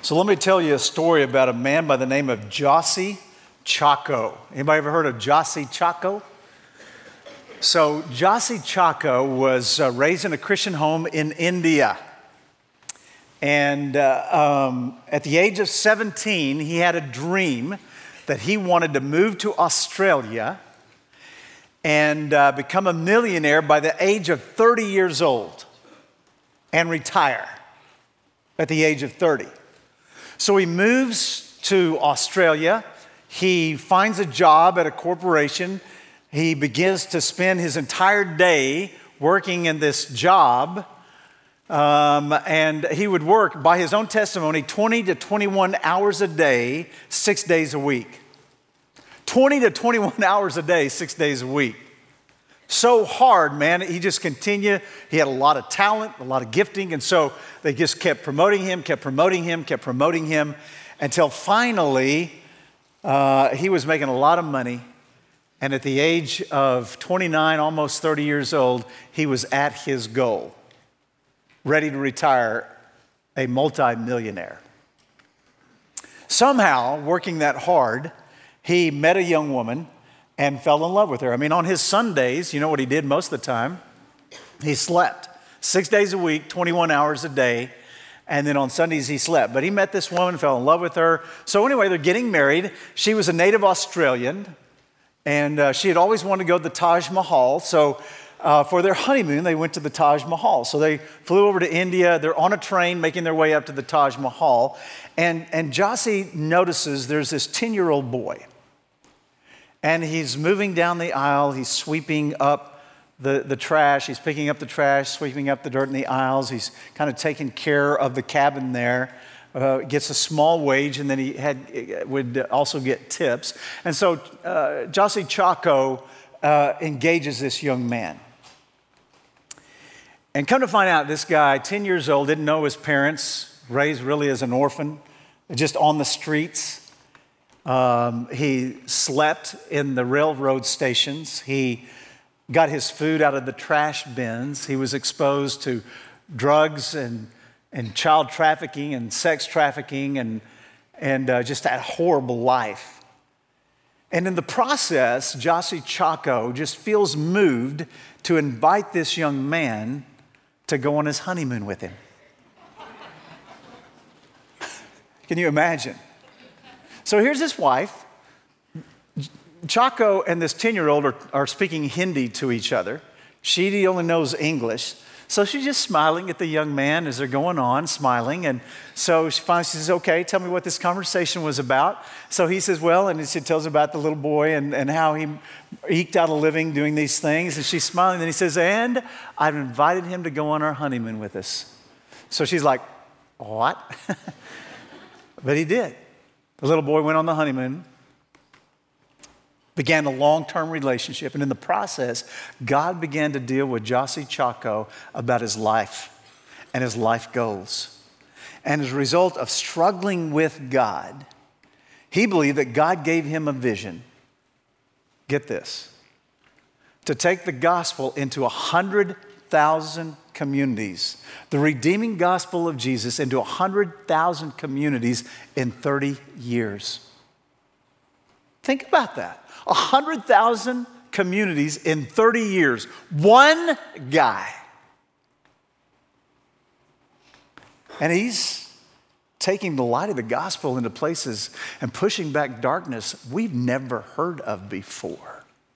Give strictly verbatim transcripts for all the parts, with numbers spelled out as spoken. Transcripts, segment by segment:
So let me tell you a story about a man by the name of Jossi Chacko. Anybody ever heard of Jossi Chacko? So Jossi Chacko was uh, raised in a Christian home in India. And uh, um, at the age of seventeen, he had a dream that he wanted to move to Australia and uh, become a millionaire by the age of thirty years old and retire at the age of thirty. So he moves to Australia. He finds a job at a corporation. He begins to spend his entire day working in this job. Um, and he would work, by his own testimony, twenty to twenty-one hours a day, six days a week. twenty to twenty-one hours a day, six days a week. So hard, man. He just continued. He had a lot of talent, a lot of gifting. And so they just kept promoting him, kept promoting him, kept promoting him until finally uh, he was making a lot of money. And at the age of twenty-nine, almost thirty years old, he was at his goal, ready to retire, a multimillionaire. Somehow, working that hard, he met a young woman and fell in love with her. I mean, on his Sundays, you know what he did most of the time? He slept six days a week, twenty-one hours a day, and then on Sundays he slept. But he met this woman, fell in love with her. So anyway, they're getting married. She was a native Australian, and uh, she had always wanted to go to the Taj Mahal. So uh, for their honeymoon, they went to the Taj Mahal. So they flew over to India. They're on a train making their way up to the Taj Mahal. And, and Jossi notices there's this ten-year-old boy. And he's moving down the aisle. He's sweeping up the, the trash. He's picking up the trash, sweeping up the dirt in the aisles. He's kind of taking care of the cabin there. Uh, gets a small wage, and then he had would also get tips. And so uh, Jossi Chacko uh, engages this young man. And come to find out, this guy, ten years old, didn't know his parents, raised really as an orphan, just on the streets. Um, he slept in the railroad stations. He got his food out of the trash bins. He was exposed to drugs and, and child trafficking and sex trafficking and, and uh, just that horrible life. And in the process, Jossi Chacko just feels moved to invite this young man to go on his honeymoon with him. Can you imagine? So here's his wife. Chacko and this ten-year-old are, are speaking Hindi to each other. She only knows English. So she's just smiling at the young man as they're going on, smiling. And so she finally says, okay, tell me what this conversation was about. So he says, well, and she tells about the little boy and, and how he eked out a living doing these things. And she's smiling. And then he says, and I've invited him to go on our honeymoon with us. So she's like, what? But he did. The little boy went on the honeymoon, began a long-term relationship, and in the process, God began to deal with Jossi Chacko about his life and his life goals. And as a result of struggling with God, he believed that God gave him a vision. Get this, to take the gospel into one hundred thousand communities, the redeeming gospel of Jesus into one hundred thousand communities in thirty years. Think about that. one hundred thousand communities in thirty years. One guy. And he's taking the light of the gospel into places and pushing back darkness we've never heard of before.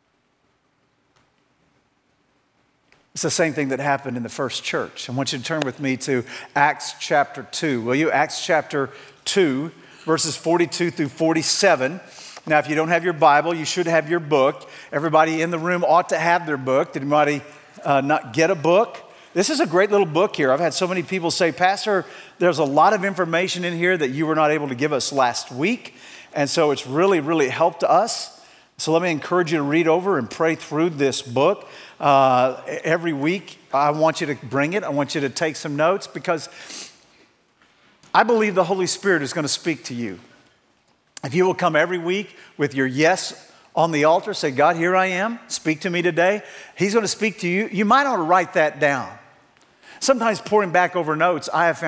It's the same thing that happened in the first church. I want you to turn with me to Acts chapter two. Will you? Acts chapter two, verses forty-two through forty-seven. Now, if you don't have your Bible, you should have your book. Everybody in the room ought to have their book. Did anybody uh, not get a book? This is a great little book here. I've had so many people say, Pastor, there's a lot of information in here that you were not able to give us last week. And so it's really, really helped us. So let me encourage you to read over and pray through this book. Uh, every week, I want you to bring it. I want you to take some notes because I believe the Holy Spirit is going to speak to you. If you will come every week with your yes on the altar, say, God, here I am. Speak to me today. He's going to speak to you. You might ought to write that down. Sometimes pouring back over notes, I have found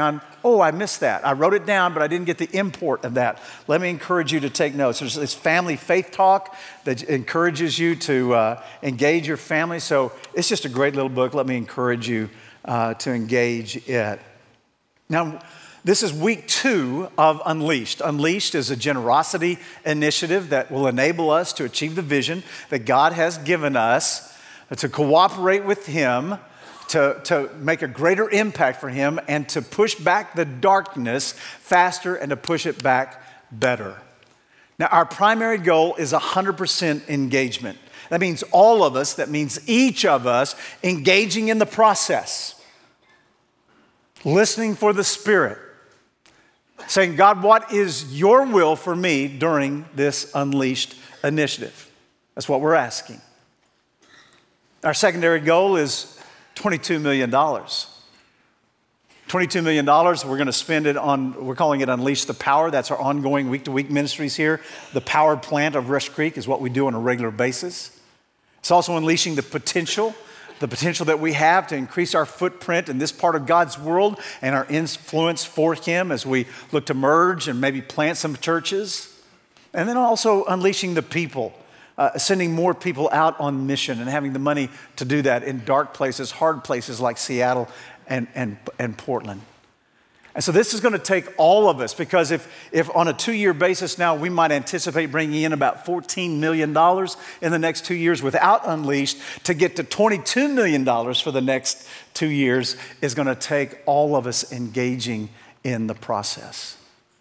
oh, I missed that. I wrote it down, but I didn't get the import of that. Let me encourage you to take notes. There's this family faith talk that encourages you to uh, engage your family. So it's just a great little book. Let me encourage you uh, to engage it. Now, this is week two of Unleashed. Unleashed is a generosity initiative that will enable us to achieve the vision that God has given us, to cooperate with Him, to, to make a greater impact for Him, and to push back the darkness faster and to push it back better. Now, our primary goal is one hundred percent engagement. That means all of us, that means each of us engaging in the process, listening for the Spirit, saying, God, what is your will for me during this Unleashed initiative? That's what we're asking. Our secondary goal is twenty-two million dollars. twenty-two million dollars, we're going to spend it on, we're calling it Unleash the Power. That's our ongoing week-to-week ministries here. The power plant of Rush Creek is what we do on a regular basis. It's also unleashing the potential, the potential that we have to increase our footprint in this part of God's world and our influence for Him as we look to merge and maybe plant some churches. And then also unleashing the people, uh, sending more people out on mission and having the money to do that in dark places, hard places like Seattle and, and, and Portland. And so this is going to take all of us, because if, if on a two-year basis now, we might anticipate bringing in about fourteen million dollars in the next two years without Unleashed, to get to twenty-two million dollars for the next two years is going to take all of us engaging in the process.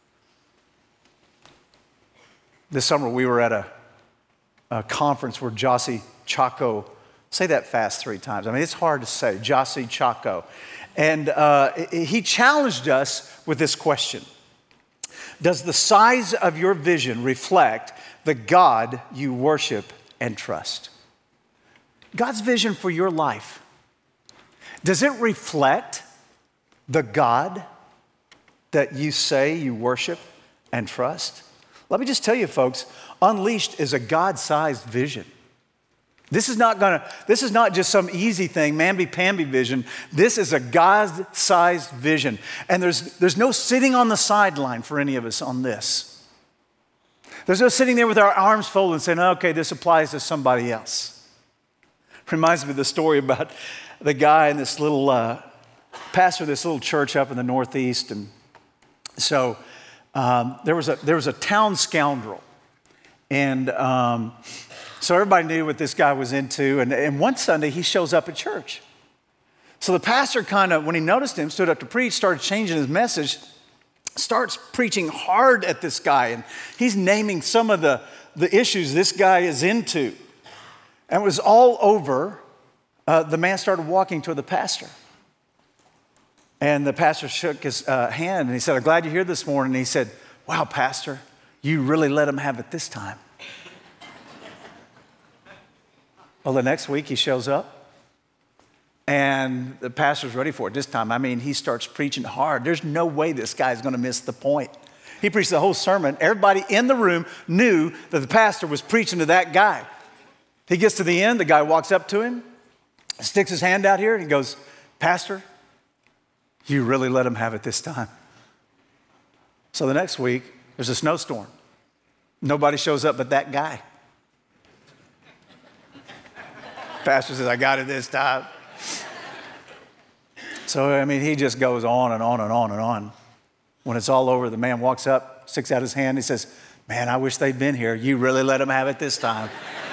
This summer we were at a, a conference where Jossie Chaco, say that fast three times. I mean, it's hard to say, Jossie Chaco. And uh, he challenged us with this question: does the size of your vision reflect the God you worship and trust? God's vision for your life, does it reflect the God that you say you worship and trust? Let me just tell you, folks, Unleashed is a God-sized vision. This is not gonna, this is not just some easy thing, mamby-pamby vision. This is a God-sized vision. And there's, there's no sitting on the sideline for any of us on this. There's no sitting there with our arms folded and saying, okay, this applies to somebody else. Reminds me of the story about the guy in this little, uh, pastor of this little church up in the Northeast. And so um, there was a, there was a town scoundrel. And um, so everybody knew what this guy was into. And, and one Sunday, he shows up at church. So the pastor kind of, when he noticed him, stood up to preach, started changing his message, starts preaching hard at this guy. And he's naming some of the, the issues this guy is into. And it was all over. Uh, the man started walking toward the pastor. And the pastor shook his uh, hand and he said, I'm glad you're here this morning. And he said, wow, pastor, you really let him have it this time. Well, the next week he shows up and the pastor's ready for it this time. I mean, he starts preaching hard. There's no way this guy's going to miss the point. He preached the whole sermon. Everybody in the room knew that the pastor was preaching to that guy. He gets to the end. The guy walks up to him, sticks his hand out here, and he goes, Pastor, you really let him have it this time. So the next week, there's a snowstorm. Nobody shows up but that guy. Pastor says, I got it this time. So, I mean, he just goes on and on and on and on. When it's all over, the man walks up, sticks out his hand, he says, man, I wish they'd been here. You really let them have it this time.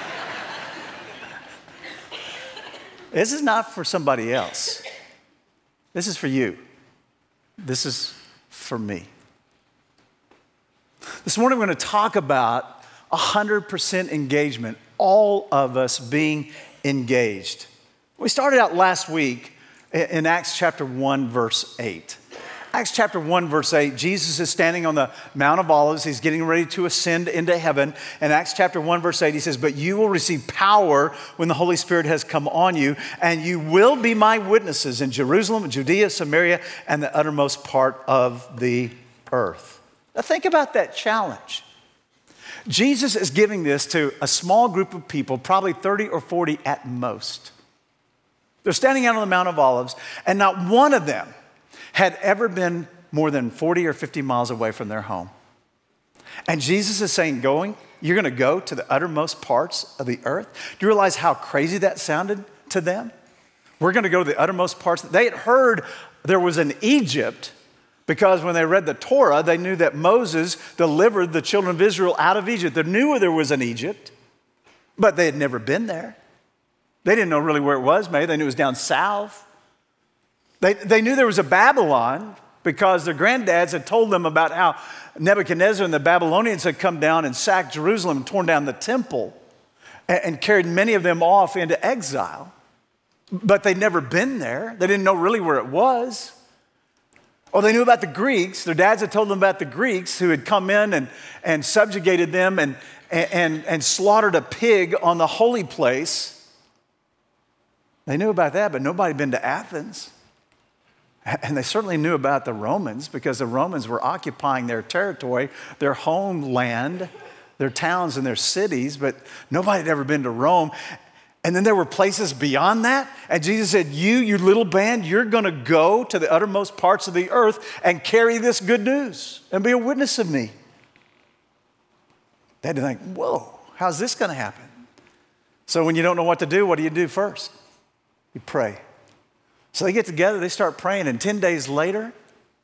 This is not for somebody else. This is for you. This is for me. This morning we're going to talk about one hundred percent engagement, all of us being engaged. We started out last week in Acts chapter one, verse eight. Acts chapter one, verse eight, Jesus is standing on the Mount of Olives. He's getting ready to ascend into heaven. In Acts chapter one, verse eight, he says, but you will receive power when the Holy Spirit has come on you, and you will be my witnesses in Jerusalem, Judea, Samaria, and the uttermost part of the earth. Now think about that challenge. Jesus is giving this to a small group of people, probably thirty or forty at most. They're standing out on the Mount of Olives, and not one of them had ever been more than forty or fifty miles away from their home. And Jesus is saying, going, you're going to go to the uttermost parts of the earth. Do you realize how crazy that sounded to them? We're going to go to the uttermost parts. They had heard there was an Egypt because when they read the Torah, they knew that Moses delivered the children of Israel out of Egypt. They knew there was an Egypt, but they had never been there. They didn't know really where it was, maybe. They knew it was down south. They, they knew there was a Babylon because their granddads had told them about how Nebuchadnezzar and the Babylonians had come down and sacked Jerusalem and torn down the temple and, and carried many of them off into exile. But they'd never been there. They didn't know really where it was. Or they knew about the Greeks. Their dads had told them about the Greeks who had come in and, and subjugated them and, and, and slaughtered a pig on the holy place. They knew about that, but nobody had been to Athens. And they certainly knew about the Romans because the Romans were occupying their territory, their homeland, their towns and their cities, but nobody had ever been to Rome. And then there were places beyond that. And Jesus said, you, you little band, you're going to go to the uttermost parts of the earth and carry this good news and be a witness of me. They had to think, whoa, how's this going to happen? So when you don't know what to do, what do you do first? You pray. So they get together, they start praying, and ten days later,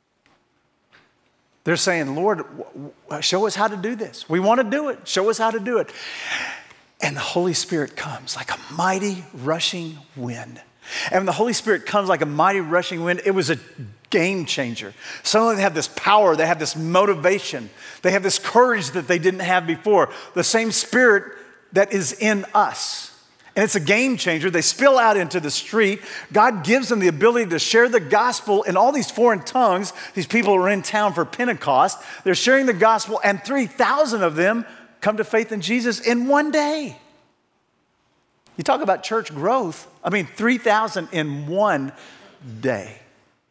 they're saying, Lord, show us how to do this. We want to do it. Show us how to do it. And the Holy Spirit comes like a mighty rushing wind. And when the Holy Spirit comes like a mighty rushing wind, it was a game changer. Suddenly they have this power, they have this motivation, they have this courage that they didn't have before. The same Spirit that is in us. And it's a game changer. They spill out into the street. God gives them the ability to share the gospel in all these foreign tongues. These people are in town for Pentecost. They're sharing the gospel, and three thousand of them come to faith in Jesus in one day. You talk about church growth. I mean, three thousand in one day.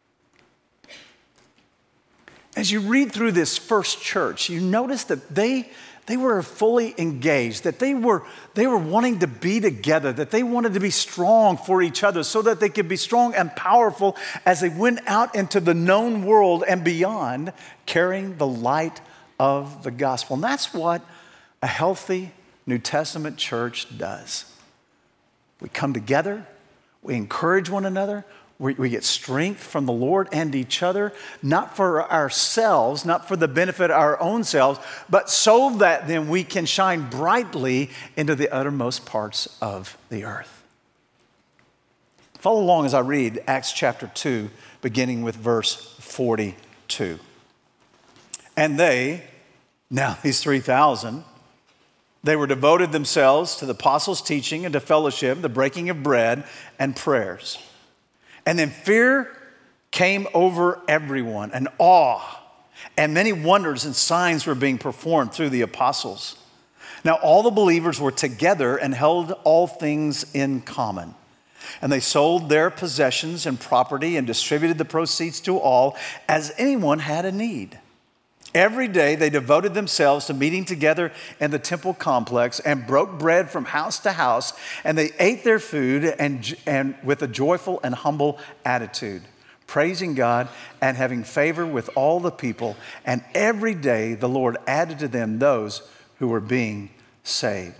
As you read through this first church, you notice that they, they were fully engaged, that they were, they were wanting to be together, that they wanted to be strong for each other so that they could be strong and powerful as they went out into the known world and beyond, carrying the light of the gospel. And that's what a healthy New Testament church does. We come together, we encourage one another, we, we get strength from the Lord and each other, not for ourselves, not for the benefit of our own selves, but so that then we can shine brightly into the uttermost parts of the earth. Follow along as I read Acts chapter two, beginning with verse forty-two. And they, now these three thousand, they were devoted themselves to the apostles' teaching and to fellowship, the breaking of bread and prayers. And then fear came over everyone, and awe, and many wonders and signs were being performed through the apostles. Now all the believers were together and held all things in common. And they sold their possessions and property and distributed the proceeds to all as anyone had a need. Every day they devoted themselves to meeting together in the temple complex and broke bread from house to house, and they ate their food and, and with a joyful and humble attitude, praising God and having favor with all the people. And every day the Lord added to them those who were being saved.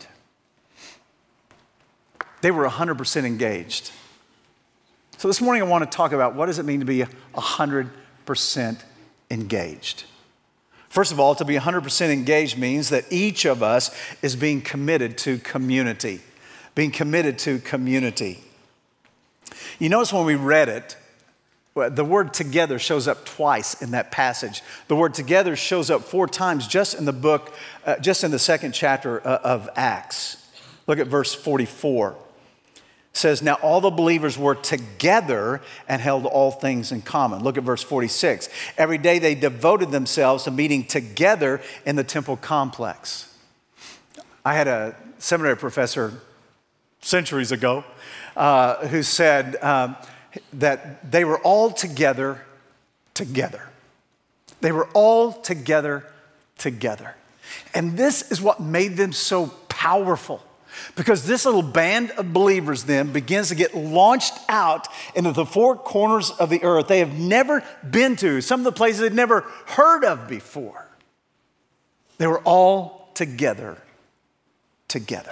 They were one hundred percent engaged. So this morning I want to talk about what does it mean to be one hundred percent engaged. First of all, to be one hundred percent engaged means that each of us is being committed to community. Being committed to community. You notice when we read it, the word together shows up twice in that passage. The word together shows up four times just in the book, uh, just in the second chapter of Acts. Look at verse forty-four. It says, now all the believers were together and held all things in common. Look at verse forty-six. Every day they devoted themselves to meeting together in the temple complex. I had a seminary professor centuries ago uh, who said um, that they were all together together. They were all together together. And this is what made them so powerful. Because this little band of believers then begins to get launched out into the four corners of the earth they have never been to, some of the places they've never heard of before. They were all together, together.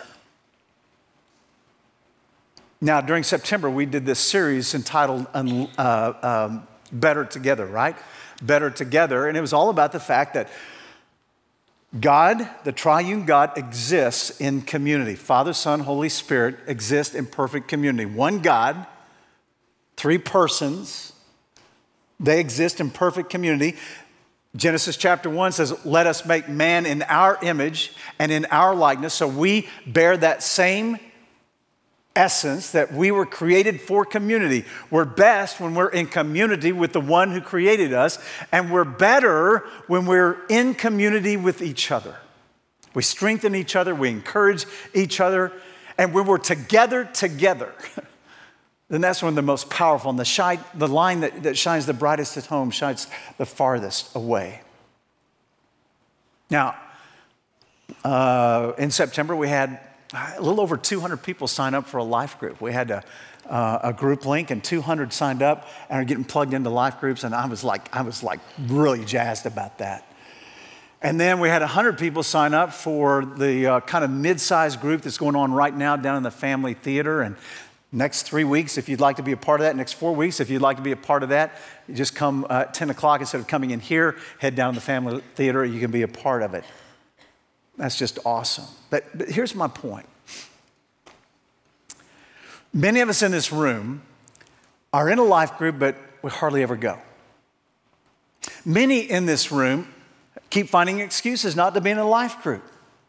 Now, during September, we did this series entitled uh, um, Better Together, right? Better Together. And it was all about the fact that God, the triune God, exists in community. Father, Son, Holy Spirit exist in perfect community. One God, three persons, they exist in perfect community. Genesis chapter one says, let us make man in our image and in our likeness. So we bear that same essence that we were created for community. We're best when we're in community with the one who created us, and we're better when we're in community with each other. We strengthen each other, we encourage each other, and when we're together, together, then that's when the most powerful, and the, shine, the line that, that shines the brightest at home shines the farthest away. Now, uh, in September, we had a little over two hundred people sign up for a life group. We had a, uh, a group link, and two hundred signed up and are getting plugged into life groups. And I was like, I was like really jazzed about that. And then we had one hundred people sign up for the uh, kind of mid-sized group that's going on right now down in the Family Theater. And next three weeks, if you'd like to be a part of that, next four weeks, if you'd like to be a part of that, you just come uh, at ten o'clock instead of coming in here, head down to the Family Theater, you can be a part of it. That's just awesome. But, but here's my point. Many of us in this room are in a life group, but we hardly ever go. Many in this room keep finding excuses not to be in a life group.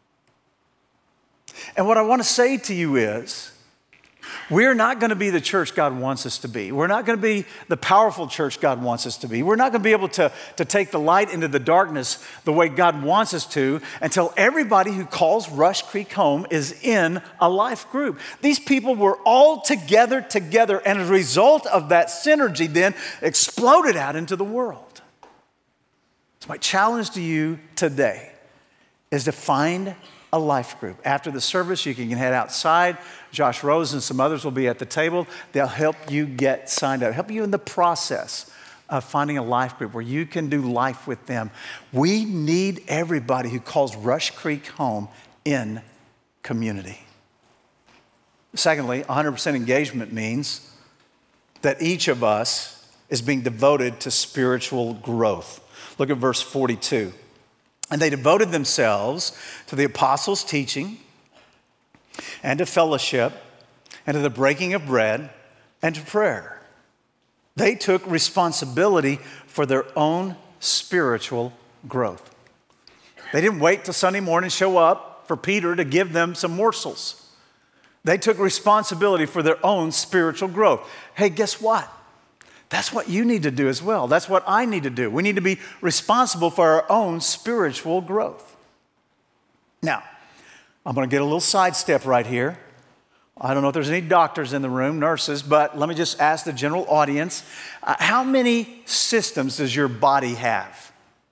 And what I want to say to you is, we're not going to be the church God wants us to be. We're not going to be the powerful church God wants us to be. We're not going to be able to, to take the light into the darkness the way God wants us to until everybody who calls Rush Creek home is in a life group. These people were all together, together, and as a result of that synergy then exploded out into the world. So my challenge to you today is to find a life group. After the service, you can head outside. Josh Rose and some others will be at the table. They'll help you get signed up, help you in the process of finding a life group where you can do life with them. We need everybody who calls Rush Creek home in community. Secondly, one hundred percent engagement means that each of us is being devoted to spiritual growth. Look at verse forty-two. And they devoted themselves to the apostles' teaching and to fellowship and to the breaking of bread and to prayer. They took responsibility for their own spiritual growth. They didn't wait till Sunday morning, show up for Peter to give them some morsels. They took responsibility for their own spiritual growth. Hey, guess what? That's what you need to do as well. That's what I need to do. We need to be responsible for our own spiritual growth. Now, I'm going to get a little sidestep right here. I don't know if there's any doctors in the room, nurses, but let me just ask the general audience, uh, how many systems does your body have?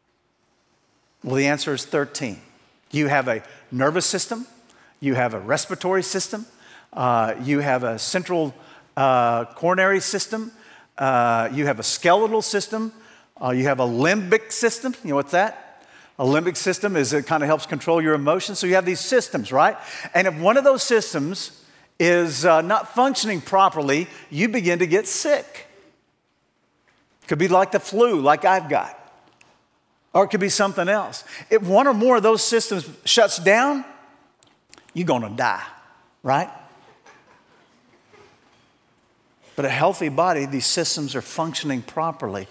Well, the answer is thirteen. You have a nervous system. You have a respiratory system. Uh, you have a central uh, coronary system. Uh, you have a skeletal system. Uh, you have a limbic system. You know what's that? A limbic system is it kind of helps control your emotions. So you have these systems, right? And if one of those systems is uh, not functioning properly, you begin to get sick. Could be like the flu, like I've got. Or it could be something else. If one or more of those systems shuts down, you're going to die, right? But a healthy body, these systems are functioning properly.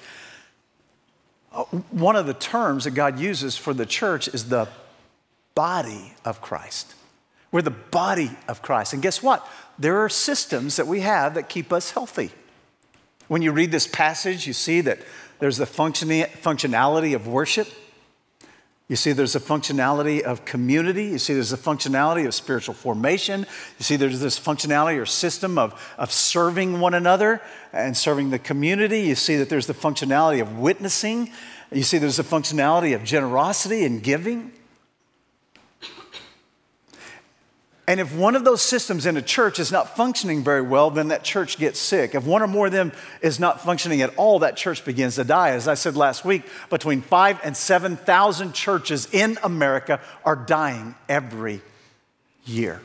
One of the terms that God uses for the church is the body of Christ. We're the body of Christ. And guess what? There are systems that we have that keep us healthy. When you read this passage, you see that there's the functionality of worship. You see there's a functionality of community. You see there's a functionality of spiritual formation. You see there's this functionality or system of, of serving one another and serving the community. You see that there's the functionality of witnessing. You see there's the functionality of generosity and giving. And if one of those systems in a church is not functioning very well, then that church gets sick. If one or more of them is not functioning at all, that church begins to die. As I said last week, between five and seven thousand churches in America are dying every year.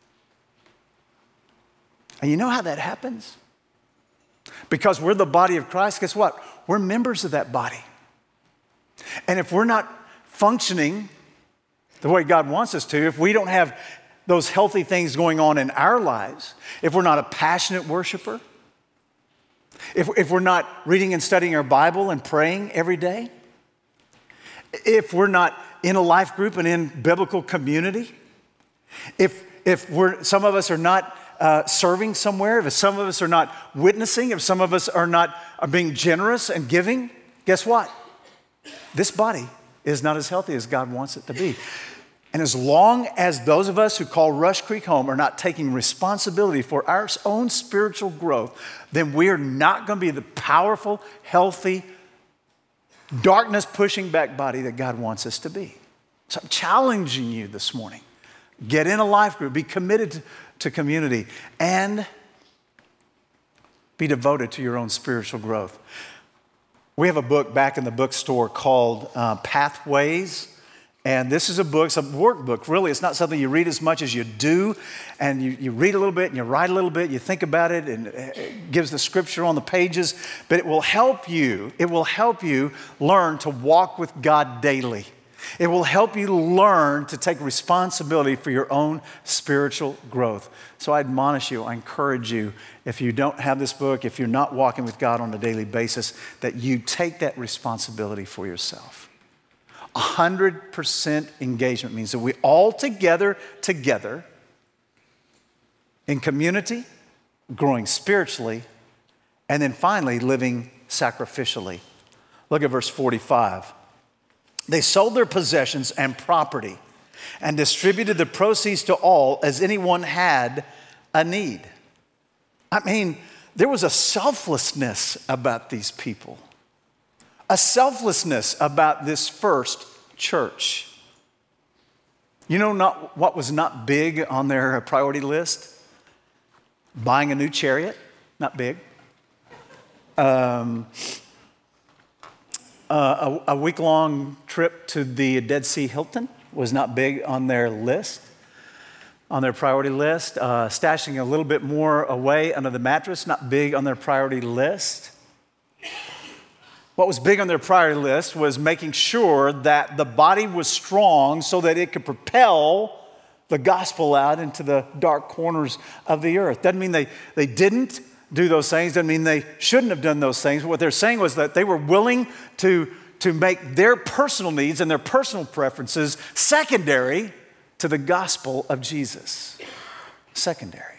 And you know how that happens? Because we're the body of Christ, guess what? We're members of that body. And if we're not functioning the way God wants us to, if we don't have those healthy things going on in our lives, if we're not a passionate worshiper, if, if we're not reading and studying our Bible and praying every day, if we're not in a life group and in biblical community, if, if we're, some of us are not uh, serving somewhere, if some of us are not witnessing, if some of us are not are being generous and giving, guess what? This body is not as healthy as God wants it to be. And as long as those of us who call Rush Creek home are not taking responsibility for our own spiritual growth, then we are not going to be the powerful, healthy, darkness-pushing back body that God wants us to be. So I'm challenging you this morning. Get in a life group, be committed to, to community, and be devoted to your own spiritual growth. We have a book back in the bookstore called uh, Pathways. And this is a book, it's a workbook, really. It's not something you read as much as you do. And you, you read a little bit and you write a little bit, you think about it, and it gives the scripture on the pages. But it will help you, it will help you learn to walk with God daily. It will help you learn to take responsibility for your own spiritual growth. So I admonish you, I encourage you, if you don't have this book, if you're not walking with God on a daily basis, that you take that responsibility for yourself. one hundred percent engagement means that we all together, together, in community, growing spiritually, and then finally living sacrificially. Look at verse forty-five. They sold their possessions and property and distributed the proceeds to all as anyone had a need. I mean, there was a selflessness about these people. A selflessness about this first church. You know not what was not big on their priority list? Buying a new chariot, not big. Um, uh, a, a week-long trip to the Dead Sea Hilton was not big on their list, on their priority list. Uh, stashing a little bit more away under the mattress, not big on their priority list. What was big on their priority list was making sure that the body was strong so that it could propel the gospel out into the dark corners of the earth. Doesn't mean they, they didn't do those things. Doesn't mean they shouldn't have done those things. What they're saying was that they were willing to, to make their personal needs and their personal preferences secondary to the gospel of Jesus. Secondary.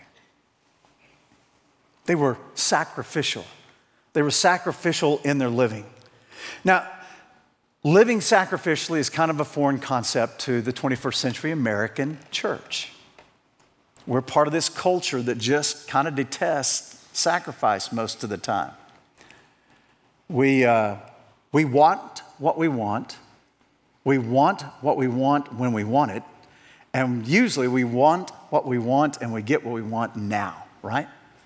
They were sacrificial. They were sacrificial in their living. Now, living sacrificially is kind of a foreign concept to the twenty-first century American church. We're part of this culture that just kind of detests sacrifice most of the time. We, uh, we want what we want. We want what we want when we want it. And usually we want what we want and we get what we want now, right?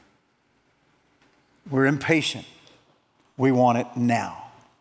We're impatient. We want it now.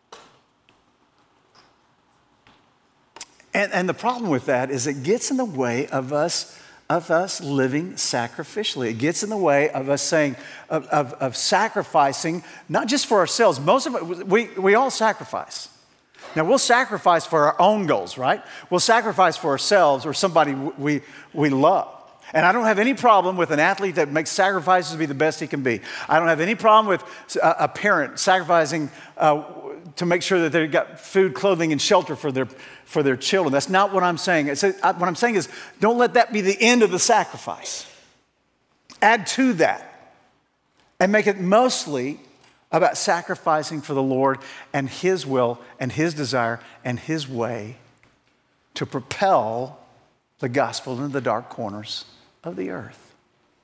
And, and the problem with that is it gets in the way of us, of us living sacrificially. It gets in the way of us saying, of, of, of sacrificing, not just for ourselves. Most of it, we, we all sacrifice. Now, we'll sacrifice for our own goals, right? We'll sacrifice for ourselves or somebody we, we love. And I don't have any problem with an athlete that makes sacrifices to be the best he can be. I don't have any problem with a, a parent sacrificing uh, to make sure that they've got food, clothing, and shelter for their, for their children. That's not what I'm saying. It's, what I'm saying is don't let that be the end of the sacrifice. Add to that and make it mostly about sacrificing for the Lord and His will and His desire and His way to propel the gospel into the dark corners of the earth.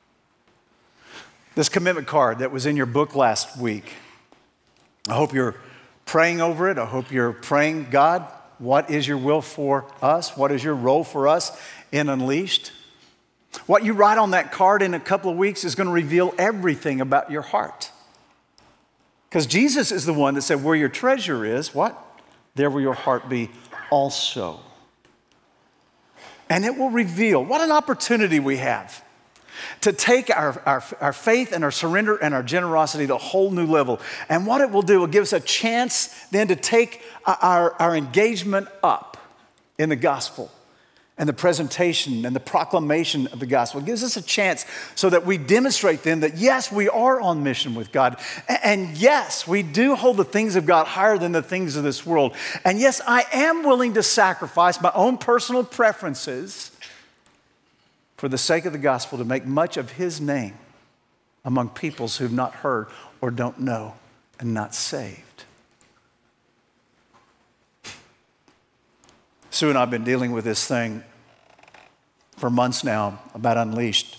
This commitment card that was in your book last week, I hope you're praying over it. I hope you're praying, God, what is your will for us? What is your role for us in Unleashed? What you write on that card in a couple of weeks is going to reveal everything about your heart. Because Jesus is the one that said, where your treasure is, what? There will your heart be also. And it will reveal, what an opportunity we have to take our, our, our faith and our surrender and our generosity to a whole new level. And what it will do, it will give us a chance then to take our, our engagement up in the gospel and the presentation and the proclamation of the gospel. It gives us a chance so that we demonstrate then that yes, we are on mission with God. And yes, we do hold the things of God higher than the things of this world. And yes, I am willing to sacrifice my own personal preferences for the sake of the gospel to make much of his name among peoples who've not heard or don't know and not saved. Sue and I have been dealing with this thing for months now about Unleashed.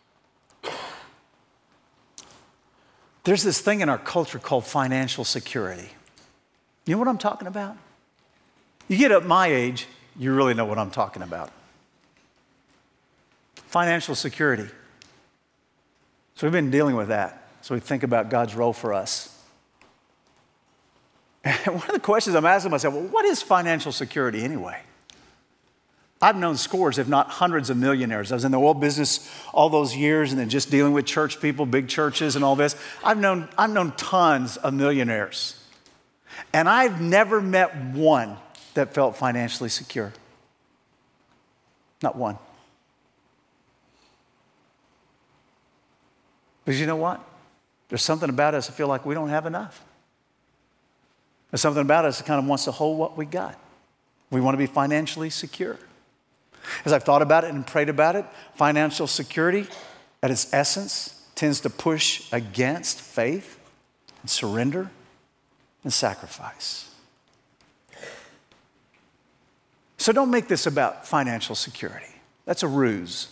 There's this thing in our culture called financial security. You know what I'm talking about? You get up my age, you really know what I'm talking about. Financial security. So we've been dealing with that. So we think about God's role for us. And one of the questions I'm asking myself, well, what is financial security anyway? I've known scores, if not hundreds of millionaires. I was in the oil business all those years and then just dealing with church people, big churches and all this. I've known, I've known tons of millionaires. And I've never met one that felt financially secure. Not one. Because you know what? There's something about us that feel like we don't have enough. There's something about us that kind of wants to hold what we got. We want to be financially secure. As I've thought about it and prayed about it, financial security at its essence tends to push against faith and surrender and sacrifice. So don't make this about financial security. That's a ruse.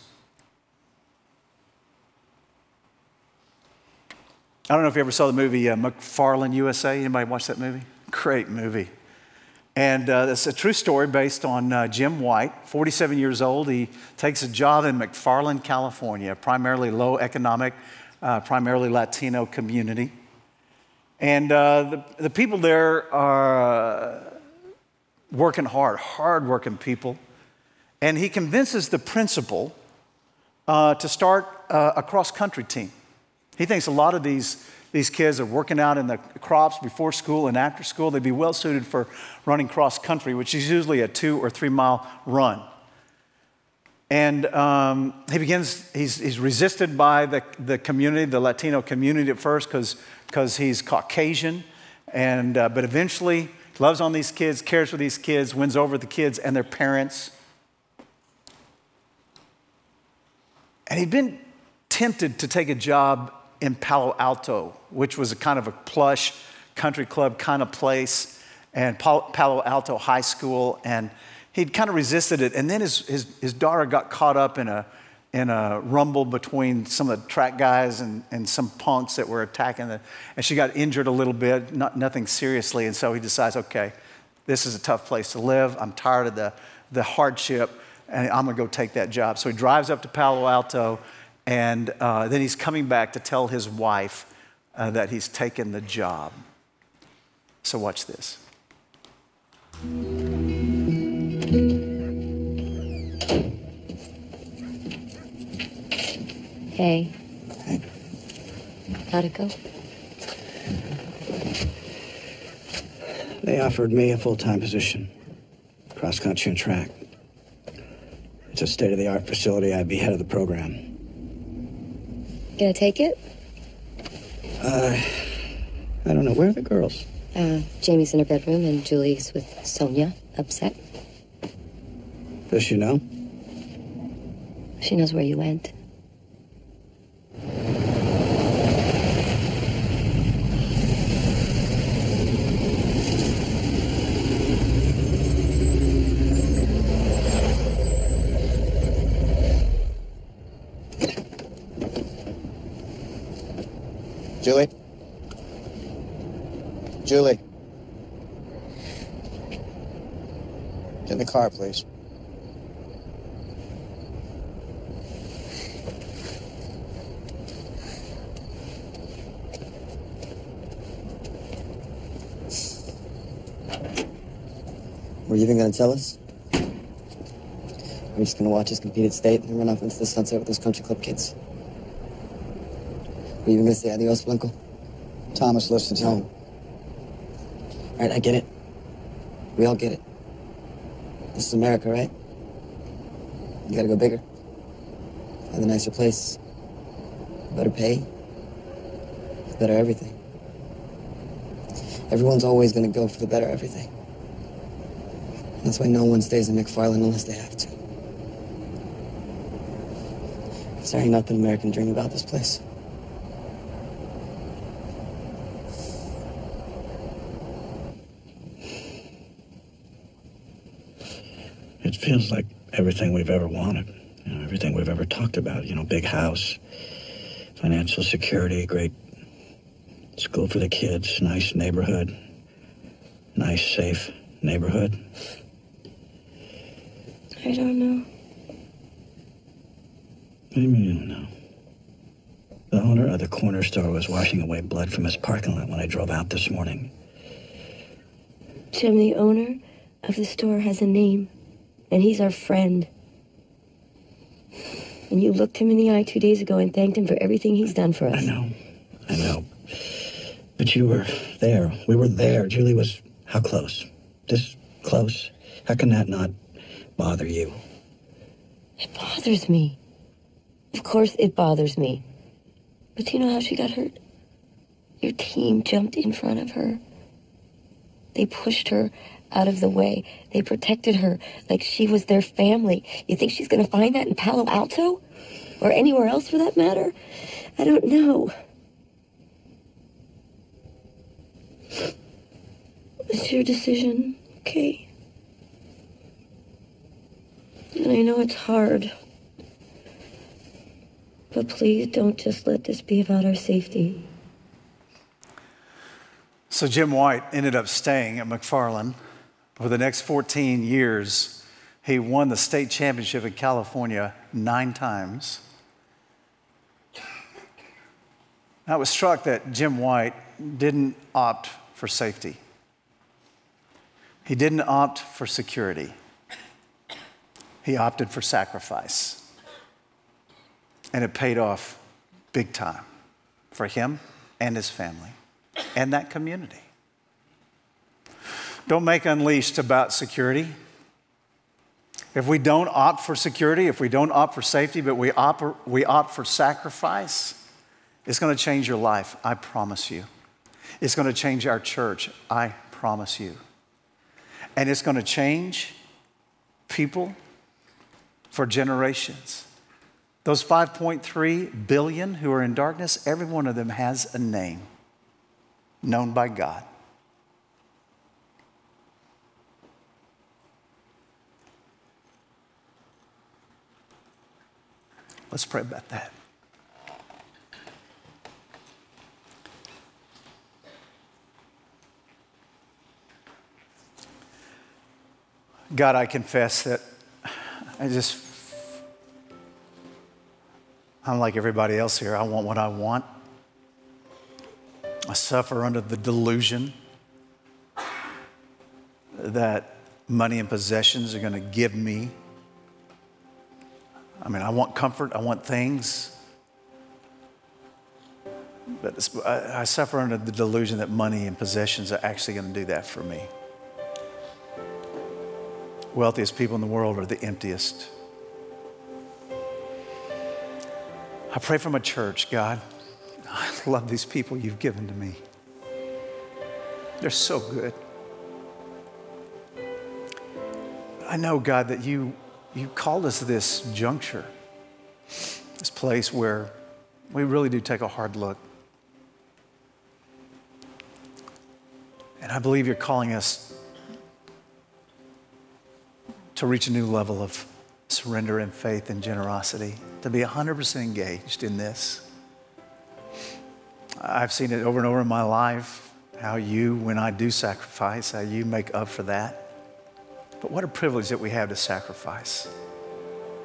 I don't know if you ever saw the movie uh, McFarland U S A. Anybody watch that movie? Great movie. And uh, it's a true story based on uh, Jim White, forty-seven years old. He takes a job in McFarland, California, primarily low economic, uh, primarily Latino community. And uh, the, the people there are uh, working hard, hard-working people. And he convinces the principal uh, to start uh, a cross-country team. He thinks a lot of these These kids are working out in the crops before school and after school. They'd be well suited for running cross country, which is usually a two or three mile run. And um, he begins, he's, he's resisted by the, the community, the Latino community at first because because he's Caucasian. And, uh, but eventually loves on these kids, cares for these kids, wins over the kids and their parents. And he'd been tempted to take a job in Palo Alto, which was a kind of a plush country club kind of place, and Palo Alto High School, and he'd kind of resisted it. And then his, his, his daughter got caught up in a, in a rumble between some of the track guys and, and some punks that were attacking the, and she got injured a little bit, not, nothing seriously, and so he decides, okay, this is a tough place to live. I'm tired of the, the hardship, and I'm gonna go take that job. So he drives up to Palo Alto, and uh, then he's coming back to tell his wife uh, that he's taken the job. So watch this. Hey. Hey. How'd it go? They offered me a full-time position, cross-country and track. It's a state-of-the-art facility. I'd be head of the program. Gonna take it? Uh, I don't know. Where are the girls? Uh, Jamie's in her bedroom and Julie's with Sonia, upset. Does she know? She knows where you went. Julie? Julie? Get in the car, please. you even gonna tell us? We're just gonna watch us compete at state and run off into the sunset with those country club kids. Are you even gonna say adios, Blinko? Thomas listens home. All right, I get it. We all get it. This is America, right? You gotta go bigger. Find a nicer place. Better pay. Better everything. Everyone's always gonna go for the better everything. That's why no one stays in McFarland unless they have to. There ain't nothing American dream about this place. It feels like everything we've ever wanted, you know, everything we've ever talked about, you know, big house, financial security, great school for the kids, nice neighborhood, nice, safe neighborhood. I don't know. What do you mean you don't know? The owner of the corner store was washing away blood from his parking lot when I drove out this morning. Jim, the owner of the store has a name, and he's our friend. And you looked him in the eye two days ago and thanked him for everything he's done for us. I know. I know. But you were there. We were there. Julie was how close? This close? How can that not bother you? It bothers me. Of course it bothers me. But do you know how she got hurt? Your team jumped in front of her. They pushed her out of the way. They protected her like she was their family. You think she's going to find that in Palo Alto? Or anywhere else for that matter? I don't know. It's your decision, okay? And I know it's hard. But please don't just let this be about our safety. So Jim White ended up staying at McFarland. For the next fourteen years, he won the state championship in California nine times. I was struck that Jim White didn't opt for safety. He didn't opt for security. He opted for sacrifice. And it paid off big time for him and his family and that community. Don't make Unleashed about security. If we don't opt for security, if we don't opt for safety, but we opt, we opt for sacrifice, it's going to change your life, I promise you. It's going to change our church, I promise you. And it's going to change people for generations. Those five point three billion who are in darkness, every one of them has a name known by God. Let's pray about that. God, I confess that I just, I'm like everybody else here. I want what I want. I suffer under the delusion that money and possessions are going to give me. I mean, I want comfort. I want things. But it's, I, I suffer under the delusion that money and possessions are actually going to do that for me. Wealthiest people in the world are the emptiest. I pray for my church, God. I love these people you've given to me. They're so good. I know, God, that you, you called us to this juncture, this place where we really do take a hard look. And I believe you're calling us to reach a new level of surrender and faith and generosity, to be one hundred percent engaged in this. I've seen it over and over in my life, how you, when I do sacrifice, how you make up for that. But what a privilege that we have to sacrifice.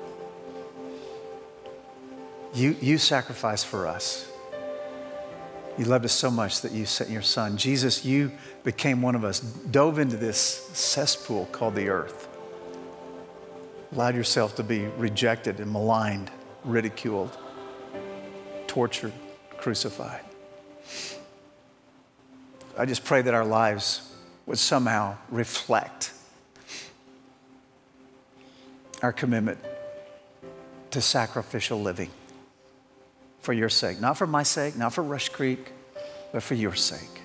You, you sacrifice for us. You loved us so much that you sent your son. Jesus, you became one of us, dove into this cesspool called the earth, allowed yourself to be rejected and maligned, ridiculed, tortured, crucified. I just pray that our lives would somehow reflect our commitment to sacrificial living for your sake. Not for my sake, not for Rush Creek, but for your sake.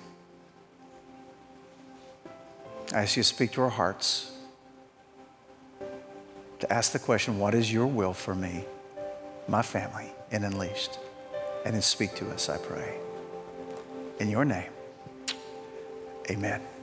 I ask you to speak to our hearts, to ask the question, what is your will for me, my family, and Unleashed? And then speak to us, I pray. In your name, amen.